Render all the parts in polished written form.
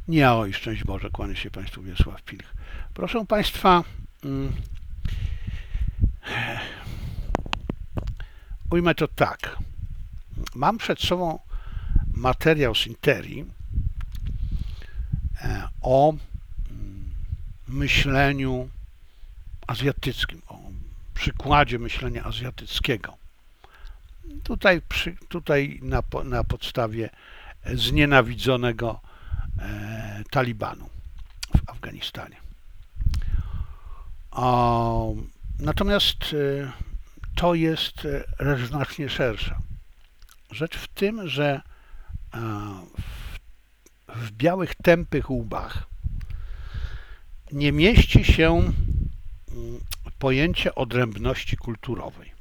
Nie, oj, szczęść Boże, kłania się Państwu Wiesław Pilch. Proszę Państwa, ujmę to tak. Mam przed sobą materiał z Interii o myśleniu azjatyckim, o przykładzie myślenia azjatyckiego. Tutaj na podstawie znienawidzonego Talibanu w Afganistanie. Natomiast to jest rzecz znacznie szersza. Rzecz w tym, że w białych, tępych łbach nie mieści się pojęcie odrębności kulturowej.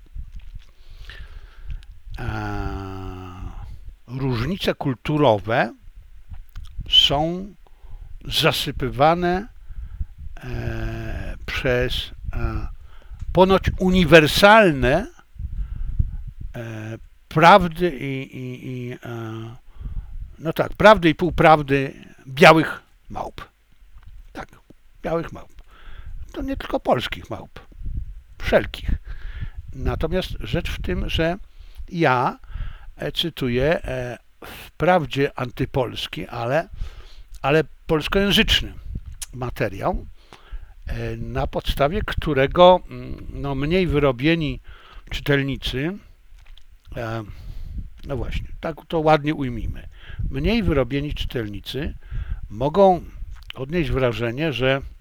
Różnice kulturowe są zasypywane przez ponoć uniwersalne prawdy prawdy i półprawdy białych małp. Tak, białych małp. To nie tylko polskich małp, wszelkich. Natomiast rzecz w tym, że ja cytuję wprawdzie antypolski, ale polskojęzyczny materiał, na podstawie którego mniej wyrobieni czytelnicy, no właśnie, tak to ładnie ujmijmy, mniej wyrobieni czytelnicy mogą odnieść wrażenie,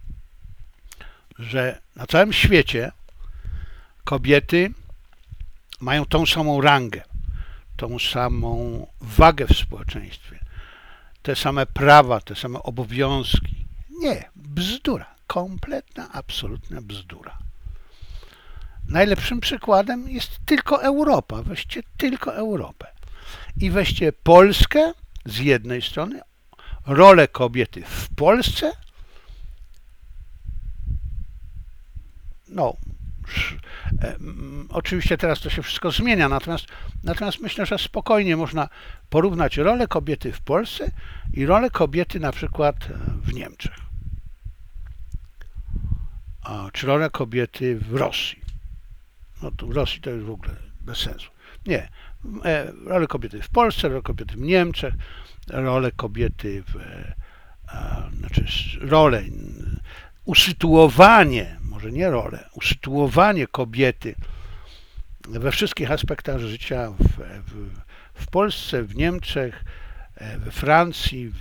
że na całym świecie kobiety mają tą samą rangę, tą samą wagę w społeczeństwie, te same prawa, te same obowiązki. Nie, bzdura, kompletna, absolutna bzdura. Najlepszym przykładem jest tylko Europa. Weźcie tylko Europę. I weźcie Polskę z jednej strony, rolę kobiety w Polsce, oczywiście teraz to się wszystko zmienia, natomiast myślę, że spokojnie można porównać rolę kobiety w Polsce i rolę kobiety na przykład w Niemczech, czy rolę kobiety w Rosji. No to w Rosji to już w ogóle bez sensu. Nie, rolę kobiety w Polsce, rolę kobiety w Niemczech, rolę kobiety usytuowanie, może nie rolę, usytuowanie kobiety we wszystkich aspektach życia w Polsce, w Niemczech, we Francji,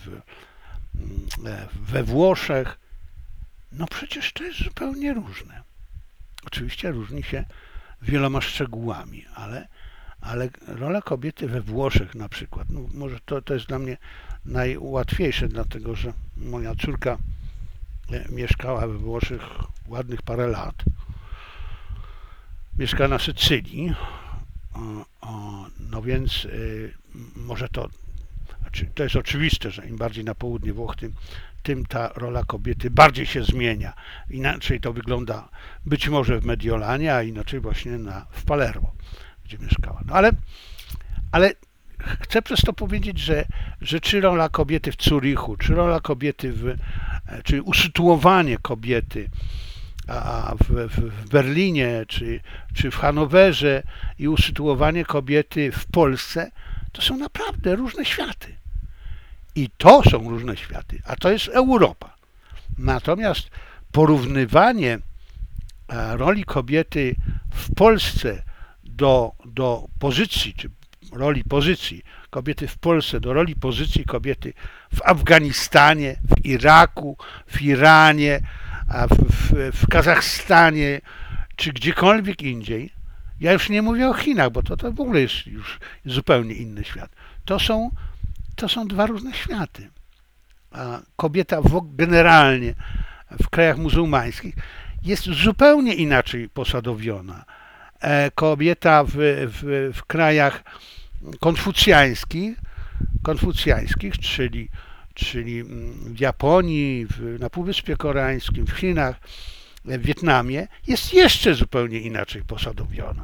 we Włoszech, no przecież to jest zupełnie różne. Oczywiście różni się wieloma szczegółami, ale rola kobiety we Włoszech na przykład, no może to jest dla mnie najłatwiejsze, dlatego że moja córka mieszkała we Włoszech ładnych parę lat. Mieszka na Sycylii, no więc może to jest oczywiste, że im bardziej na południe Włoch, tym ta rola kobiety bardziej się zmienia. Inaczej to wygląda być może w Mediolanie, a inaczej właśnie w Palermo, gdzie mieszkała. No ale chcę przez to powiedzieć, że czy rola kobiety w Zurichu, czy rola kobiety czy usytuowanie kobiety w Berlinie, czy w Hanowerze i usytuowanie kobiety w Polsce, to są naprawdę różne światy. I to są różne światy, a to jest Europa. Natomiast porównywanie roli kobiety w Polsce do pozycji, czy roli pozycji kobiety w Polsce do roli pozycji kobiety w Afganistanie, w Iraku, w Iranie, w Kazachstanie, czy gdziekolwiek indziej, ja już nie mówię o Chinach, bo to w ogóle jest już zupełnie inny świat. To są dwa różne światy. A kobieta generalnie w krajach muzułmańskich jest zupełnie inaczej posadowiona. Kobieta w krajach konfucjańskich, czyli w Japonii, na Półwyspie Koreańskim, w Chinach, w Wietnamie, jest jeszcze zupełnie inaczej posadowiona.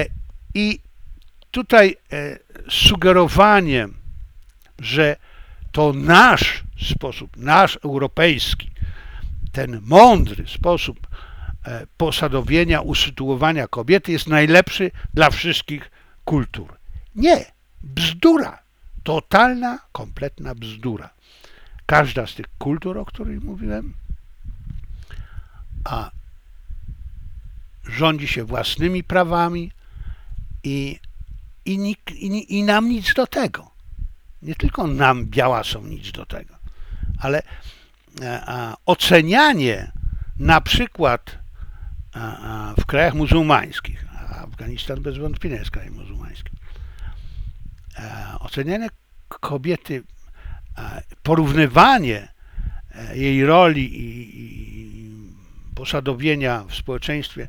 I tutaj sugerowanie, że to nasz sposób, nasz europejski, ten mądry sposób posadowienia, usytuowania kobiety jest najlepszy dla wszystkich kultur. Nie, bzdura, totalna, kompletna bzdura. Każda z tych kultur, o których mówiłem, rządzi się własnymi prawami i nam nic do tego. Nie tylko nam, białasom, nic do tego, ale ocenianie na przykład w krajach muzułmańskich, a Afganistan bez wątpienia jest krajem muzułmańskim, ocenianie kobiety, porównywanie jej roli i posadowienia w społeczeństwie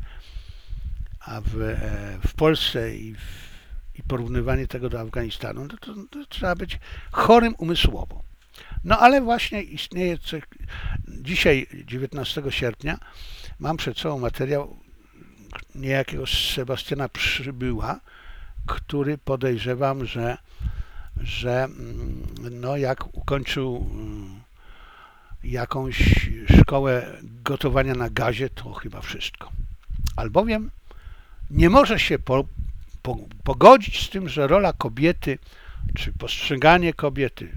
w Polsce i porównywanie tego do Afganistanu, to trzeba być chorym umysłowo. No ale właśnie istnieje coś. Dzisiaj, 19 sierpnia, mam przed sobą materiał niejakiego Sebastiana Przybyła, który podejrzewam, że no jak ukończył jakąś szkołę gotowania na gazie, to chyba wszystko. Albowiem nie może się pogodzić z tym, że rola kobiety, czy postrzeganie kobiety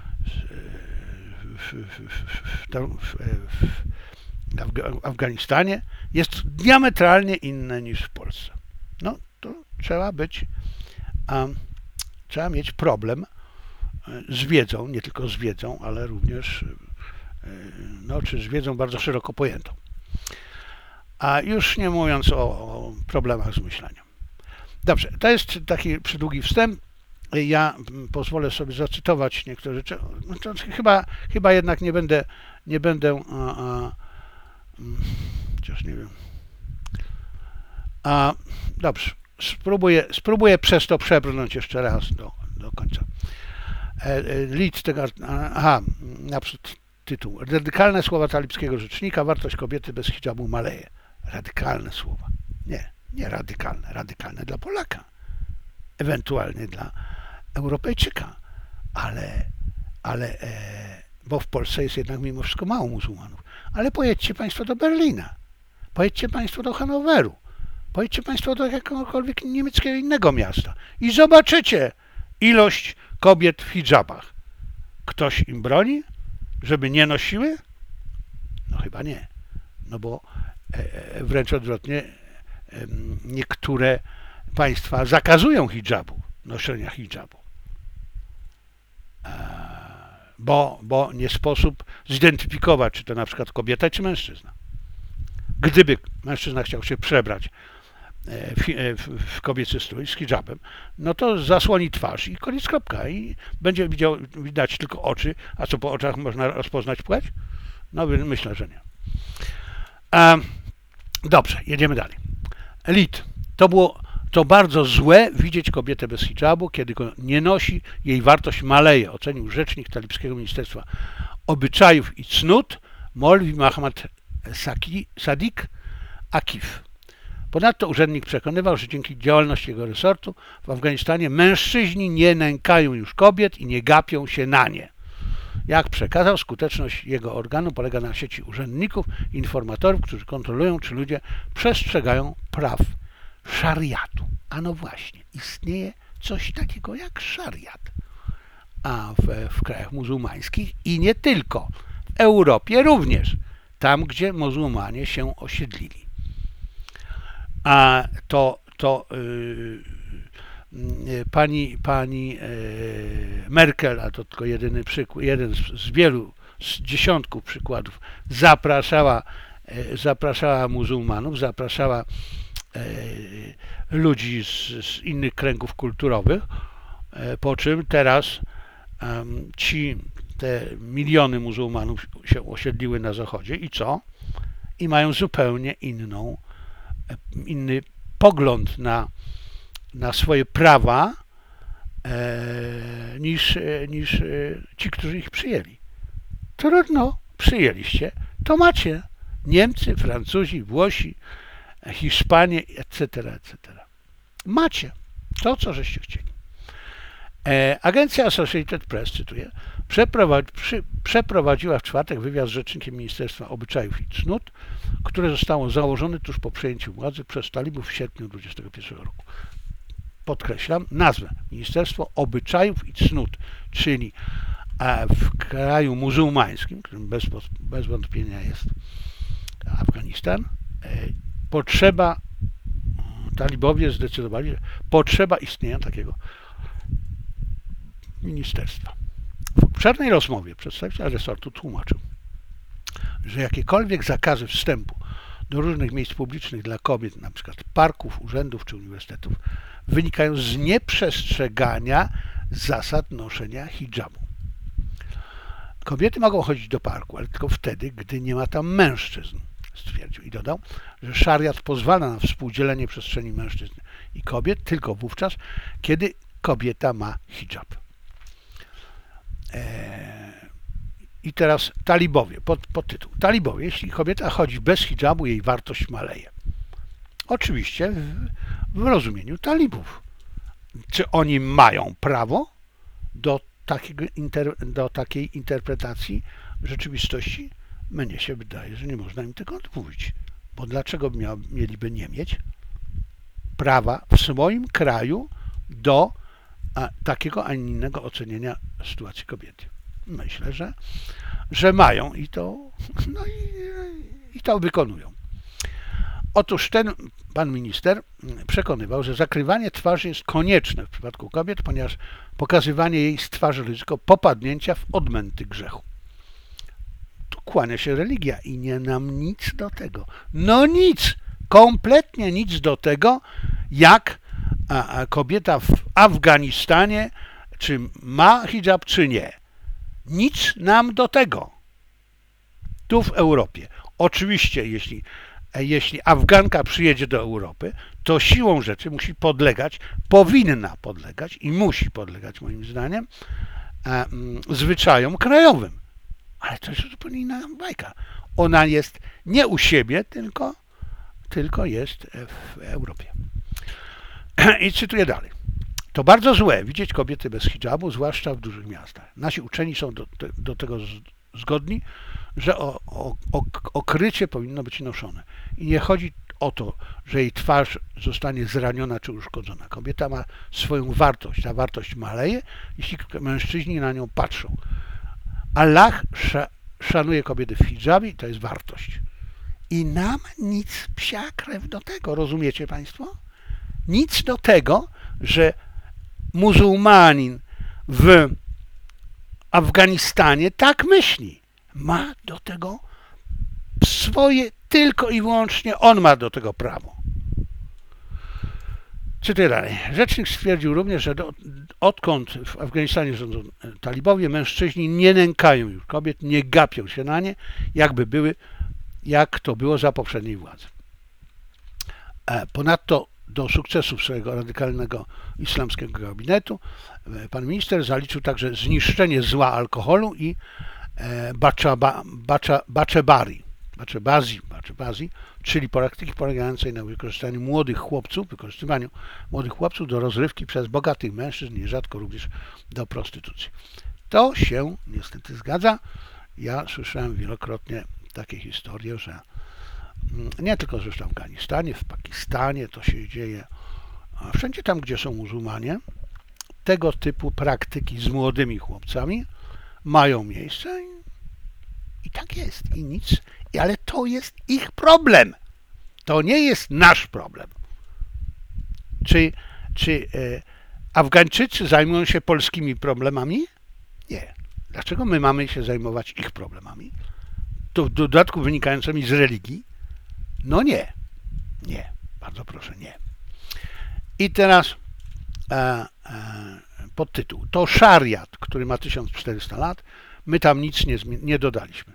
w Afganistanie jest diametralnie inne niż w Polsce. No to trzeba mieć problem z wiedzą, nie tylko z wiedzą, ale również czy z wiedzą bardzo szeroko pojętą. A już nie mówiąc o problemach z myśleniem. Dobrze, to jest taki przydługi wstęp. Ja pozwolę sobie zacytować niektóre rzeczy. Chyba jednak nie będę chociaż nie wiem. Dobrze, spróbuję przez to przebrnąć jeszcze raz do końca. Lead tego, naprzód tytuł. Radykalne słowa talibskiego rzecznika, wartość kobiety bez hijabu maleje. Radykalne słowa. Nie radykalne. Radykalne dla Polaka. Ewentualnie dla Europejczyka. Bo w Polsce jest jednak mimo wszystko mało muzułmanów. Ale pojedźcie Państwo do Berlina. Pojedźcie Państwo do Hanoweru. Pojedźcie Państwo do jakiegokolwiek niemieckiego innego miasta. I zobaczycie ilość kobiet w hijabach. Ktoś im broni, żeby nie nosiły? No chyba nie. No bo wręcz odwrotnie, niektóre państwa zakazują hijabu, noszenia hijabu. Bo nie sposób zidentyfikować, czy to na przykład kobieta, czy mężczyzna. Gdyby mężczyzna chciał się przebrać w kobiecy strój z hijabem, no to zasłoni twarz i koniec, kropka. I będzie widać tylko oczy. A co, po oczach można rozpoznać płeć? No myślę, że nie. Dobrze, jedziemy dalej. Lead. To bardzo złe widzieć kobietę bez hijabu, kiedy go nie nosi, jej wartość maleje, ocenił rzecznik talibskiego Ministerstwa Obyczajów i Cnót Molwi Mohammad Sadiq Akif. Ponadto urzędnik przekonywał, że dzięki działalności jego resortu w Afganistanie mężczyźni nie nękają już kobiet i nie gapią się na nie. Jak przekazał, skuteczność jego organu polega na sieci urzędników, informatorów, którzy kontrolują, czy ludzie przestrzegają praw szariatu. A no właśnie, istnieje coś takiego jak szariat. A w krajach muzułmańskich i nie tylko, w Europie również, tam gdzie muzułmanie się osiedlili. A pani Merkel, a to tylko jeden z wielu, z dziesiątków przykładów, zapraszała muzułmanów, zapraszała ludzi z innych kręgów kulturowych, po czym teraz te miliony muzułmanów się osiedliły na zachodzie i co? I mają zupełnie inny pogląd na swoje prawa niż ci, którzy ich przyjęli. Trudno, przyjęliście, to macie. Niemcy, Francuzi, Włosi, Hiszpanie, etc., etc. Macie to, co żeście chcieli. Agencja Associated Press, cytuję, przeprowadziła w czwartek wywiad z rzecznikiem Ministerstwa Obyczajów i Cnót, które zostało założone tuż po przejęciu władzy przez talibów w sierpniu 2021 roku. Podkreślam nazwę Ministerstwo Obyczajów i Cnót, czyli w kraju muzułmańskim, którym bez wątpienia jest Afganistan, talibowie zdecydowali, że potrzeba istnienia takiego ministerstwa. W obszernej rozmowie przedstawiciel resortu tłumaczył, że jakiekolwiek zakazy wstępu do różnych miejsc publicznych dla kobiet, np. parków, urzędów czy uniwersytetów, wynikają z nieprzestrzegania zasad noszenia hidżabu. Kobiety mogą chodzić do parku, ale tylko wtedy, gdy nie ma tam mężczyzn, stwierdził i dodał, że szariat pozwala na współdzielenie przestrzeni mężczyzn i kobiet tylko wówczas, kiedy kobieta ma hidżab. I teraz talibowie, podtytuł. Talibowie, jeśli kobieta chodzi bez hidżabu, jej wartość maleje. Oczywiście w rozumieniu talibów. Czy oni mają prawo do takiej interpretacji rzeczywistości? Mnie się wydaje, że nie można im tego odmówić. Bo dlaczego mieliby nie mieć prawa w swoim kraju do takiego, a nie innego ocenienia sytuacji kobiety? Myślę, że mają i to, i to wykonują. Otóż ten pan minister przekonywał, że zakrywanie twarzy jest konieczne w przypadku kobiet, ponieważ pokazywanie jej stwarzy ryzyko popadnięcia w odmęty grzechu. Tu kłania się religia i nie nam nic do tego. No nic, kompletnie nic do tego, jak kobieta w Afganistanie, czy ma hidżab, czy nie. Nic nam do tego. Tu w Europie. Oczywiście, jeśli Afganka przyjedzie do Europy, to siłą rzeczy musi podlegać, powinna podlegać i musi podlegać, moim zdaniem, zwyczajom krajowym. Ale to jest zupełnie inna bajka. Ona jest nie u siebie, tylko jest w Europie. I cytuję dalej. To bardzo złe widzieć kobiety bez hidżabu, zwłaszcza w dużych miastach. Nasi uczeni są do tego zgodni, że okrycie powinno być noszone. I nie chodzi o to, że jej twarz zostanie zraniona czy uszkodzona. Kobieta ma swoją wartość. Ta wartość maleje, jeśli mężczyźni na nią patrzą. Allah szanuje kobiety w hidżabie i to jest wartość. I nam nic psia krew do tego, rozumiecie Państwo? Nic do tego, że muzułmanin w Afganistanie tak myśli. Ma do tego swoje, tylko i wyłącznie on ma do tego prawo. Cytuję dalej. Rzecznik stwierdził również, że odkąd w Afganistanie rządzą talibowie, mężczyźni nie nękają już kobiet, nie gapią się na nie, jak to było za poprzedniej władzy. Ponadto do sukcesów swojego radykalnego islamskiego gabinetu pan minister zaliczył także zniszczenie zła alkoholu i baczebazji, czyli praktyki polegającej na wykorzystywaniu młodych chłopców do rozrywki przez bogatych mężczyzn, nierzadko również do prostytucji. To się niestety zgadza. Ja słyszałem wielokrotnie takie historie, że nie tylko zresztą w Afganistanie, w Pakistanie to się dzieje, a wszędzie tam, gdzie są muzułmanie, tego typu praktyki z młodymi chłopcami mają miejsce i tak jest i nic, ale to jest ich problem. To nie jest nasz problem. Czy Afgańczycy zajmują się polskimi problemami? Nie. Dlaczego my mamy się zajmować ich problemami? To w dodatku wynikającymi z religii? No nie. Nie. Bardzo proszę, nie. I teraz podtytuł. To szariat, który ma 1400 lat. My tam nic nie dodaliśmy.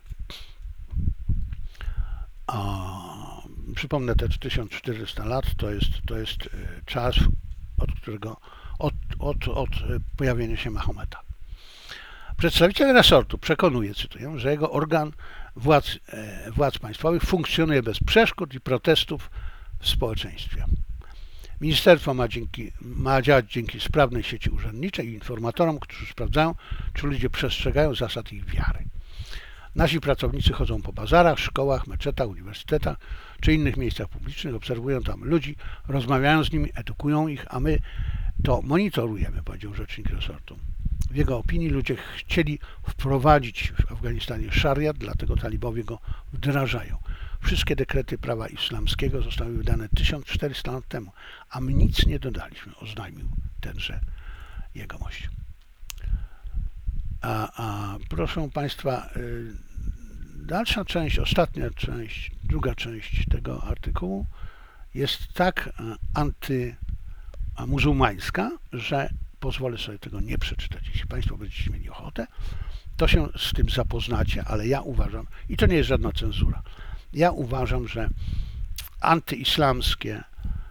Przypomnę, te 1400 lat to jest czas, od pojawienia się Mahometa. Przedstawiciel resortu przekonuje, cytuję, że jego organ władz państwowych funkcjonuje bez przeszkód i protestów w społeczeństwie. Ministerstwo ma działać dzięki sprawnej sieci urzędniczej i informatorom, którzy sprawdzają, czy ludzie przestrzegają zasad ich wiary. Nasi pracownicy chodzą po bazarach, szkołach, meczetach, uniwersytetach czy innych miejscach publicznych, obserwują tam ludzi, rozmawiają z nimi, edukują ich, a my to monitorujemy, powiedział rzecznik resortu. W jego opinii ludzie chcieli wprowadzić w Afganistanie szariat, dlatego talibowie go wdrażają. Wszystkie dekrety prawa islamskiego zostały wydane 1400 lat temu, a my nic nie dodaliśmy, oznajmił tenże jegomość. Proszę Państwa, dalsza część, ostatnia część, druga część tego artykułu jest tak antymuzułmańska, że pozwolę sobie tego nie przeczytać. Jeśli Państwo będziecie mieli ochotę, to się z tym zapoznacie, ale ja uważam, i to nie jest żadna cenzura, ja uważam, że antyislamskie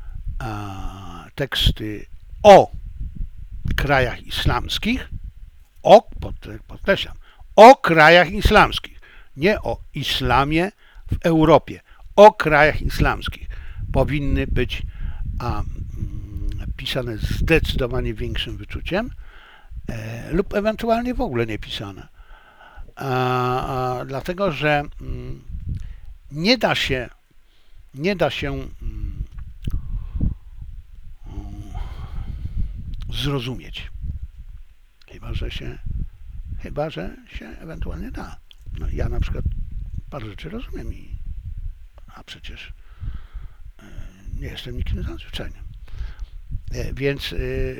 teksty o krajach islamskich, podkreślam, o krajach islamskich, nie o islamie w Europie, o krajach islamskich powinny być pisane zdecydowanie większym wyczuciem lub ewentualnie w ogóle nie pisane. Dlatego, że nie da się zrozumieć, chyba że się ewentualnie da. No, ja na przykład parę rzeczy rozumiem, a przecież nie jestem nikim nadzwyczajnym. Więc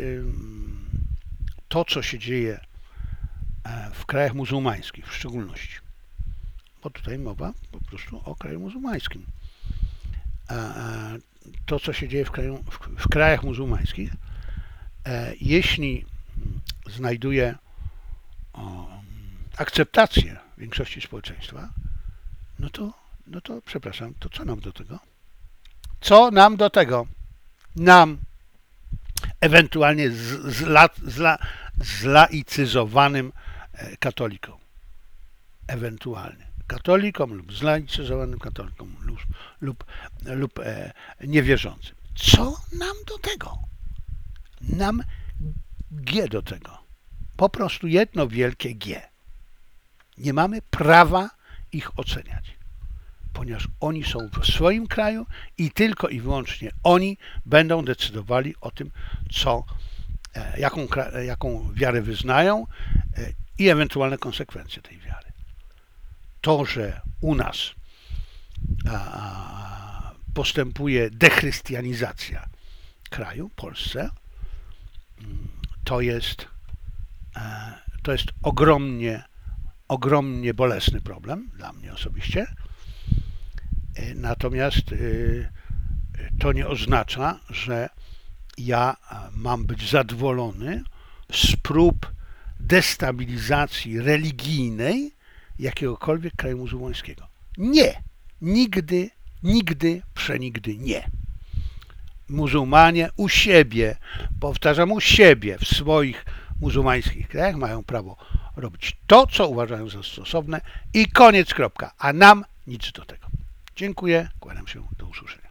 to, co się dzieje w krajach muzułmańskich w szczególności, bo tutaj mowa po prostu o kraju muzułmańskim. To, co się dzieje w krajach muzułmańskich, jeśli znajduje akceptację większości społeczeństwa, no to przepraszam, to co nam do tego? Co nam do tego? Nam, ewentualnie zlaicyzowanym katolikom. Ewentualnie. Katolikom lub zlaicyzowanym katolikom lub niewierzącym. Co nam do tego? Nam G do tego. Po prostu jedno wielkie G. Nie mamy prawa ich oceniać, ponieważ oni są w swoim kraju i tylko i wyłącznie oni będą decydowali o tym, jaką wiarę wyznają i ewentualne konsekwencje tej wiary. To, że u nas postępuje dechrystianizacja kraju, Polsce, to jest ogromnie bolesny problem dla mnie osobiście. Natomiast to nie oznacza, że ja mam być zadowolony z prób destabilizacji religijnej jakiegokolwiek kraju muzułmańskiego. Nie. Nigdy, przenigdy nie. Muzułmanie u siebie, powtarzam, u siebie, w swoich muzułmańskich krajach mają prawo robić to, co uważają za stosowne i koniec, kropka. A nam nic do tego. Dziękuję, kłaniam się, do usłyszenia.